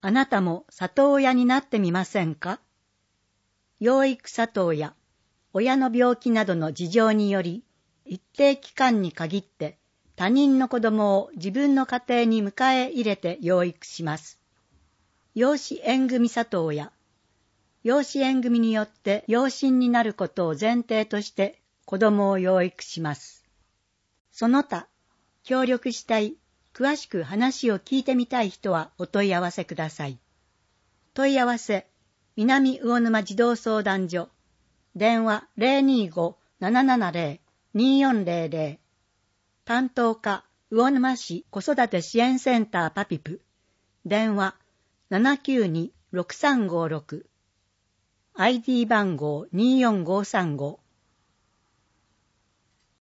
あなたも里親になってみませんか？養育里親、親の病気などの事情により、一定期間に限って他人の子供を自分の家庭に迎え入れて養育します。養子縁組里親、養子縁組によって養親になることを前提として子供を養育します。その他、協力したい、詳しく話を聞いてみたい人はお問い合わせください。問い合わせ、南魚沼児童相談所、電話 025-770-2400、担当課、魚沼市子育て支援センターパピプ、電話 792-6356、ID 番号24535